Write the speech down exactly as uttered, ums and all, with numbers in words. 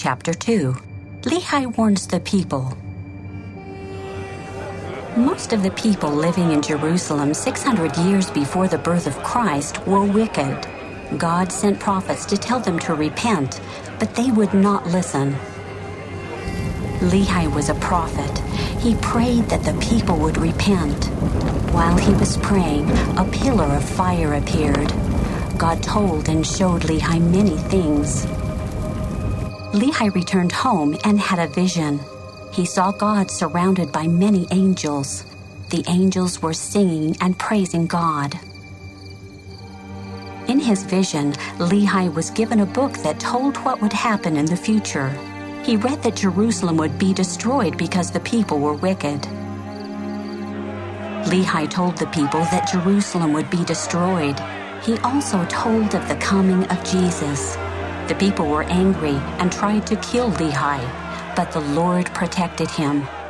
chapter two. Lehi warns the people. Most of the people living in Jerusalem six hundred years before the birth of Christ were wicked. God sent prophets to tell them to repent, but they would not listen. Lehi was a prophet. He prayed that the people would repent. While he was praying, a pillar of fire appeared. God told and showed Lehi many things. Lehi returned home and had a vision. He saw God surrounded by many angels. The angels were singing and praising God. In his vision, Lehi was given a book that told what would happen in the future. He read that Jerusalem would be destroyed because the people were wicked. Lehi told the people that Jerusalem would be destroyed. He also told of the coming of Jesus. The people were angry and tried to kill Lehi, but the Lord protected him.